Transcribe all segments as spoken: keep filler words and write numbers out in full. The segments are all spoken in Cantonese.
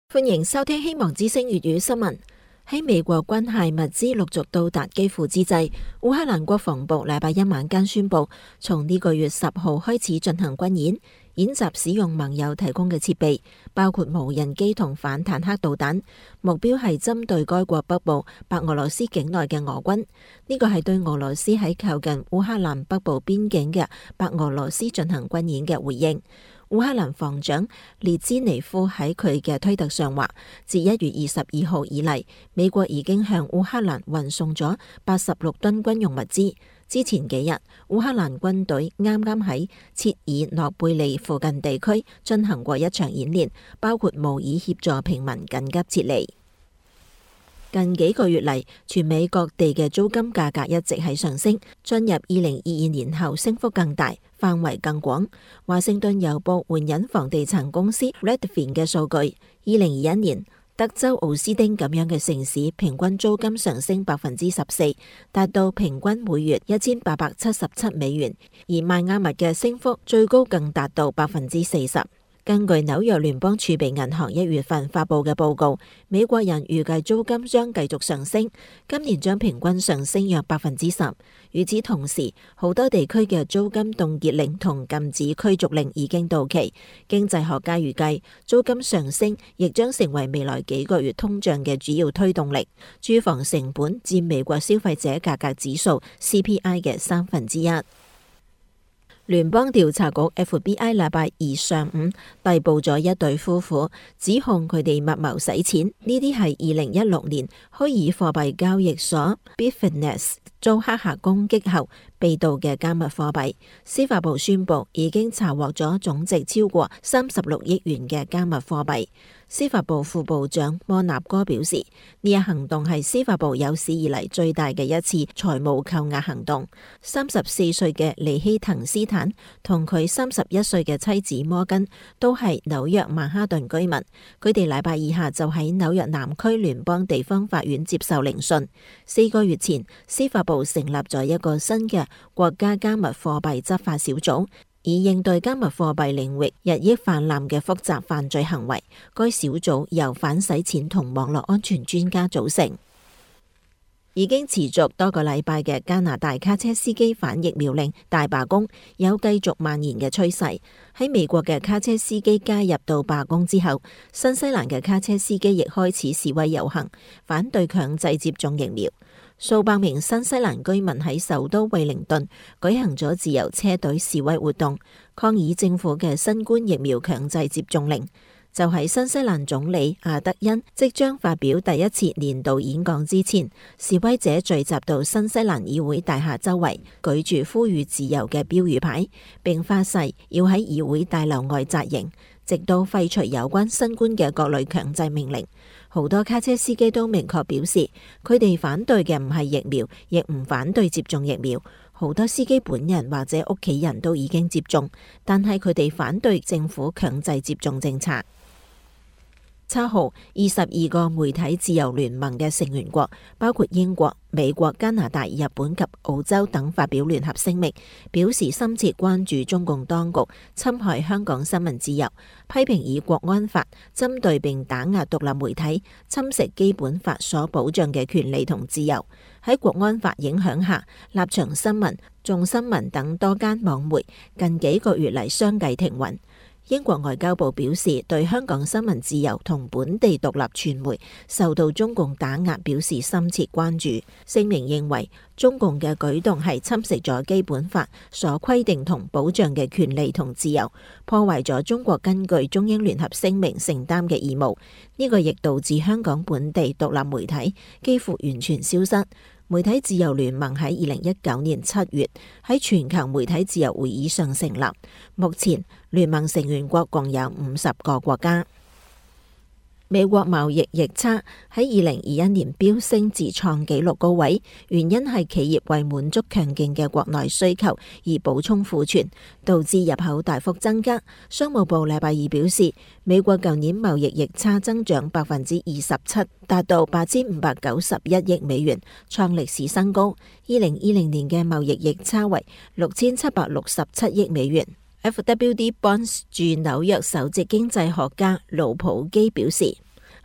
歡迎收聽希望之聲粵語新聞。喺美國軍械物資陸續到達基輔之際，烏克蘭國防部禮拜一晚間宣布，從呢個月十號開始進行軍演，演習使用盟友提供嘅設備，包括無人機同反坦克導彈，目標係針對該國北部白俄羅斯境內嘅俄軍。呢個係對俄羅斯喺靠近烏克蘭北部邊境嘅白俄羅斯進行軍演嘅回應。烏克蘭防長列茲尼夫喺佢嘅推特上話，自一月二十二號以嚟，美國已經向烏克蘭運送咗八十六噸軍用物資。之前幾日，烏克蘭軍隊啱啱喺切爾諾貝利附近地區進行過一場演練，包括模擬協助平民緊急撤離。近幾個月嚟，全美各地嘅租金價格一直喺上升，進入二零二二年後升幅更大，範圍更廣。華盛頓郵報援引房地產公司 Redfin 嘅數據，二零二一年德州奧斯丁咁樣嘅城市平均租金上升百分之十四，達到平均每月一千八百七十七美元，而邁阿密嘅升幅最高更達到百分之四十。根據紐約聯邦儲備銀行一月份發佈嘅報告，美國人預計租金將繼續上升，今年將平均上升約百分之十。與此同時，好多地區嘅租金凍結令同禁止驅逐令已經到期。經濟學家預計，租金上升亦將成為未來幾個月通脹嘅主要推動力。住房成本佔美國消費者價格指數 C P I 嘅三分之一。聯邦調查局 F B I 禮拜二上午逮捕咗一對夫婦，指控佢哋密謀洗錢。呢啲係二零一六年虛擬貨幣交易所 Bitfinex 遭黑客攻擊後被盜嘅加密貨幣。司法部宣布已經查獲咗總值超過三十六億元嘅加密貨幣。司法部副部長摩納哥表示，呢一行動係司法部有史以嚟最大嘅一次財務扣押行動。三十四歲嘅尼希滕斯坦同佢三十一歲嘅妻子摩根都係紐約曼哈頓居民。佢哋禮拜二下就喺紐約南區聯邦地方法院接受聆訊。四個月前，司法部成立咗一個新嘅國家加密貨幣執法小組，以應對加密貨幣領域日益泛濫嘅複雜犯罪行為。該小組由反洗錢同網絡安全專家組成。已經持續多個禮拜嘅加拿大卡車司機反疫苗令大罷工有繼續蔓延嘅趨勢。喺美國嘅卡車司機加入到罷工之後，新西蘭嘅卡車司機亦開始示威遊行，反對強制接種疫苗。數百名新西蘭居民喺首都惠靈頓舉行咗自由車隊示威活動，抗議政府嘅新冠疫苗強制接種令。就喺新西蘭總理阿德恩即將發表第一次年度演講之前，示威者聚集到新西蘭議會大廈周圍，舉住呼籲自由嘅標語牌，並發誓要喺議會大樓外紮營，直到廢除有關新冠嘅各類強制命令。好多卡車司機都明確表示，佢哋反對嘅唔係疫苗，亦唔反對接種疫苗。好多司機本人或者屋企人都已經接種，但係佢哋反對政府強制接種政策。七號，二十二個媒體自由聯盟嘅成員國，包括英國、美國、加拿大、日本及澳洲等，發表聯合聲明，表示深切關注中共當局侵害香港新聞自由，批評以國安法針對並打壓獨立媒體，侵蝕基本法所保障嘅權利同自由。喺國安法影響下，立場新聞、眾新聞等多間網媒近幾個月嚟相繼停運。英國外交部表示，對香港新聞自由同本地獨立傳媒受到中共打壓表示深切關注。聲明認為，中共嘅舉動係侵蝕咗基本法所規定同保障嘅權利同自由，破壞咗中國根據中英聯合聲明承擔嘅義務。呢個亦導致香港本地獨立媒體幾乎完全消失。媒體自由聯盟喺二零一九年七月喺全球媒體自由會議上成立，目前聯盟成員國共有五十個國家。美國貿易逆差喺二零二一年飆升至創紀錄高位，原因係企業為滿足強勁嘅國內需求而補充庫存，導致入口大幅增加。商務部禮拜二表示，美國舊年貿易逆差增長百分之二十七，達到八千五百九十一億美元，創歷史新高。二零二零年嘅貿易逆差為六千七百六十七億美元。F W D Bonds 駐紐約首席經濟學家盧普基表示，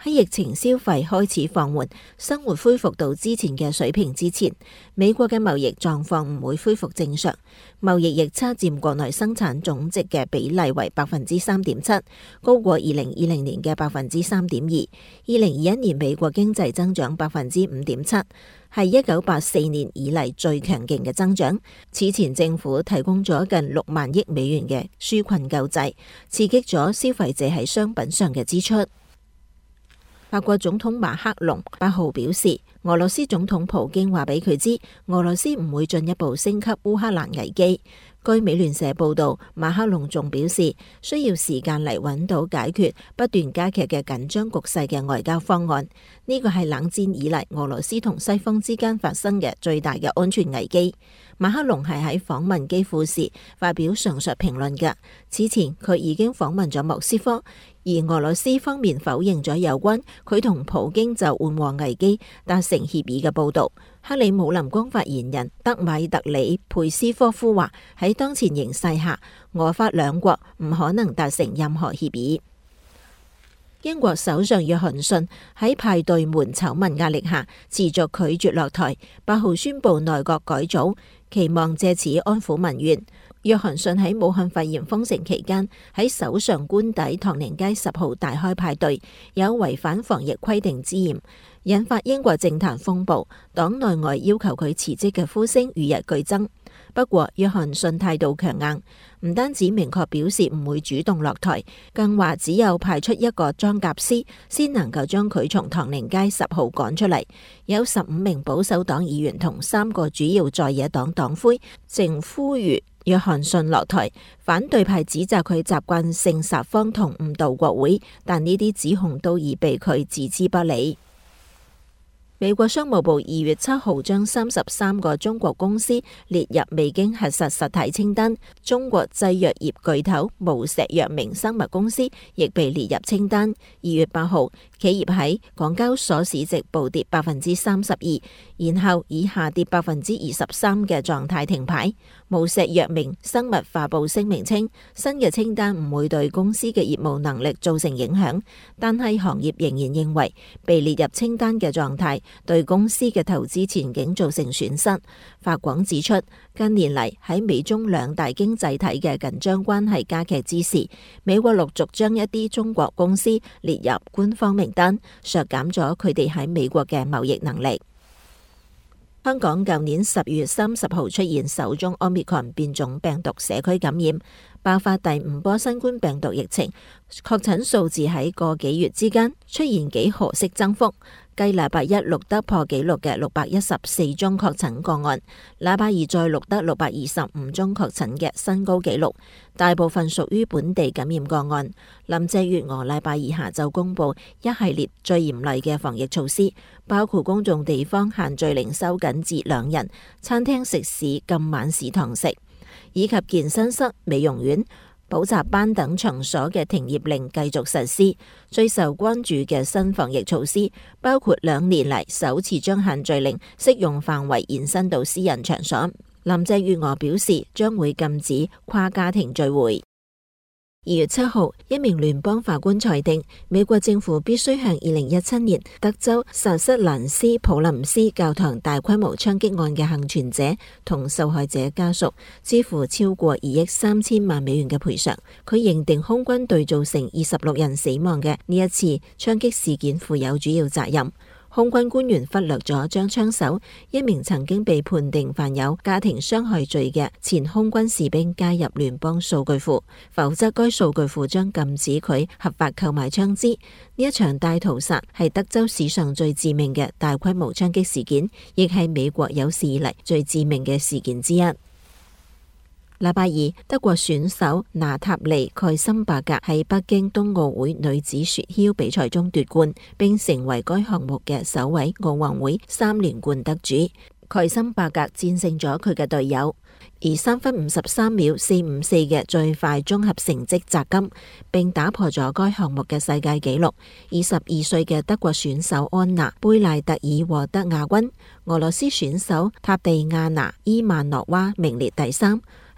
喺疫情消費開始放緩，生活恢復到之前嘅水平之前，美國嘅貿易狀況唔會恢復正常。貿易逆差佔國內生產總值嘅比例為百分之三點七，高過二零二零年嘅百分之三點二。二零二一年美國經濟增長百分之五點七，係一九八四年以嚟最強勁嘅增長。此前政府提供咗近六萬億美元嘅紓困救濟，刺激咗消費者喺商品上嘅支出。法國總統馬克龍八號表示，俄羅斯總統普京話俾佢知，俄羅斯唔會進一步升級烏克蘭危機。據美聯社報道，馬克龍仲表示需要時間嚟揾到解決不斷加劇嘅緊張局勢嘅外交方案。呢個係冷戰以嚟俄羅斯同西方之間發生嘅最大嘅安全危機。馬克龍係喺訪問基輔時發表上述評論嘅。此前佢已經訪問咗莫斯科，而俄羅斯方面否認咗有關佢同普京就緩和危機達成協議嘅報導。克里姆林宮發言人德米特里佩斯科夫話：喺當前形勢下，俄法兩國唔可能達成任何協議。英國首相約翰遜喺派對門醜聞壓力下持續拒絕落台，八號宣布內閣改組，期望借此安撫民怨。約翰遜喺武漢肺炎封城期間喺首相官邸唐寧街十號大開派對，有違反防疫規定之嫌，引發英國政壇風暴，黨內外要求佢辭職嘅呼聲與日俱增。不過約翰遜態度強硬，唔單止明確表示唔會主動落台，更話只有派出一個裝甲師先能夠將佢從唐寧街十號趕出嚟。有十五名保守黨議員同三個主要在野黨黨魁正呼籲約翰遜落台。反對派指責佢習慣性撒謊同誤導國會，但呢啲指控都已被佢置之不理。美國商務部二月七號將三十三個中國公司列入未經核實實體清單，中國製藥業巨頭無錫藥明生物公司亦被列入清單。二月八號，企業喺港交所市值暴跌百分之三十二，然後以下跌百分之二十三嘅狀態停牌。無錫藥明生物發布聲明稱，新嘅清單唔會對公司嘅業務能力造成影響，但係行業仍然認為被列入清單嘅狀態對公司嘅投資前景造成損失。法廣指出，近年嚟喺美中兩大經濟體嘅緊張關係加劇之時，美國陸續將一啲中國公司列入官方名單，削減咗佢哋喺美國嘅貿易能力。香港舊年十月三十號出現首宗 Omicron 變種病毒社區感染，爆發第五波新冠病毒疫情，確診數字喺個幾月之間出現幾何式增幅。繼禮拜一錄得破紀錄嘅六百一十四宗確診個案，禮拜二再錄得六百二十五宗確診嘅新高紀錄，大部分屬於本地感染個案。林鄭月娥禮拜二下晝公布一系列最嚴厲嘅防疫措施，包括公眾地方限聚令收緊至兩人，餐廳食肆禁晚市堂食，以及健身室、美容院、補習班等場所嘅停業令繼續實施。最受關注嘅新防疫措施包括兩年嚟首次將限聚令適用範圍延伸到私人場所。林鄭月娥表示將會禁止跨家庭聚會。二月七號，一名聯邦法官裁定，美國政府必須向二零一七年德州薩瑟蘭斯普林斯教堂大規模槍擊案嘅幸存者同受害者家屬支付超過二億三千萬美元嘅賠償。佢認定空軍對造成二十六人死亡嘅呢一次槍擊事件負有主要責任。空軍官員忽略咗將槍手，一名曾經被判定犯有家庭傷害罪嘅前空軍士兵加入聯邦數據庫，否則該數據庫將禁止佢合法購買槍支。呢一場大屠殺係德州史上最致命嘅大規模槍擊事件，亦係美國有史以嚟最致命嘅事件之一。禮拜二，德國選手娜塔莉蓋森伯格喺北京冬奧會女子雪橇比賽中奪冠，並成為該項目嘅首位奧運會三連冠得主。蓋森伯格戰勝咗佢嘅隊友，以三分五十三秒四五四嘅最快綜合成績摘金，並打破咗該項目嘅世界紀錄。二十二歲嘅德國選手安娜貝賴特爾獲得亞軍，俄羅斯選手塔地亞娜伊曼諾娃名列第三。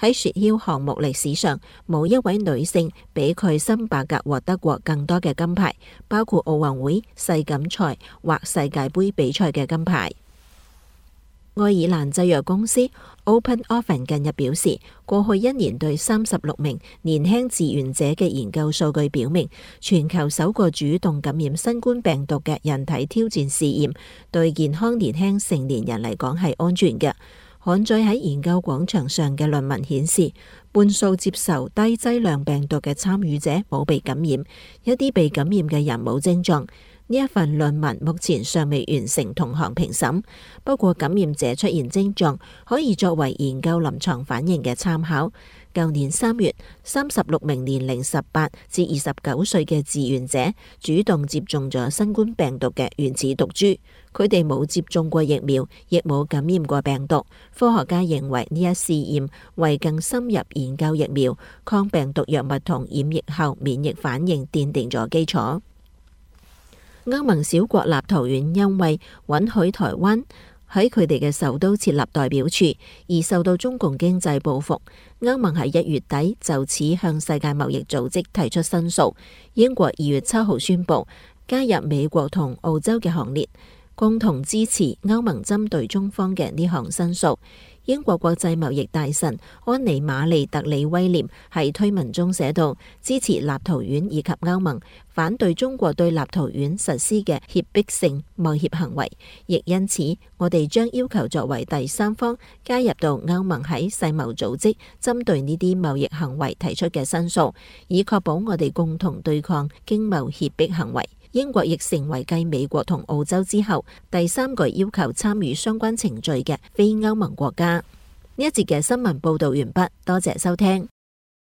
喺雪橇項目歷史上，冇一位女性比佢辛伯格獲得過更多嘅金牌，包括奧運會、世錦賽或世界盃比賽嘅金牌。愛爾蘭製藥公司 Open Orphan 近日表示，過去一年對三十六名年輕志願者嘅研究數據表明，全球首個主動感染新冠病毒嘅人體挑戰試驗，對健康年輕成年人嚟講係安全嘅。刊載喺研究廣場上嘅論文顯示，半數接受低劑量病毒嘅參與者冇被感染，一啲被感染嘅人冇症狀。呢一份論文目前尚未完成同行評審，不過感染者出現症狀可以作為研究臨床反應嘅參考。舊年三月，三十六名年齡十八至二十九歲嘅志願者主動接種咗新冠病毒嘅原始毒株，佢哋冇接種過疫苗，亦冇感染過病毒。科學家認為呢一試驗為更深入研究疫苗、抗病毒藥物同染疫後免疫反應奠定咗基礎。歐盟小國立陶宛因為允許台灣喺佢哋嘅首都設立代表處，而受到中共經濟報復。歐盟喺一月底就此向世界貿易組織提出申訴。英國二月七號宣布加入美國同澳洲嘅行列，共同支持歐盟針對中方嘅呢項申訴。英國國際貿易大臣安妮瑪莉特里威廉喺推文中寫道，支持立陶宛以及歐盟反對中國對立陶宛實施嘅脅迫性貿易行為，亦因此我哋將要求作為第三方加入到歐盟喺世貿組織針對呢啲貿易行為提出嘅申訴，以確保我哋共同對抗經貿脅迫行為。英國亦成為繼美國同澳洲之後第三個要求參與相關程序嘅非歐盟國家。呢一節嘅新聞報道完畢，多謝收聽。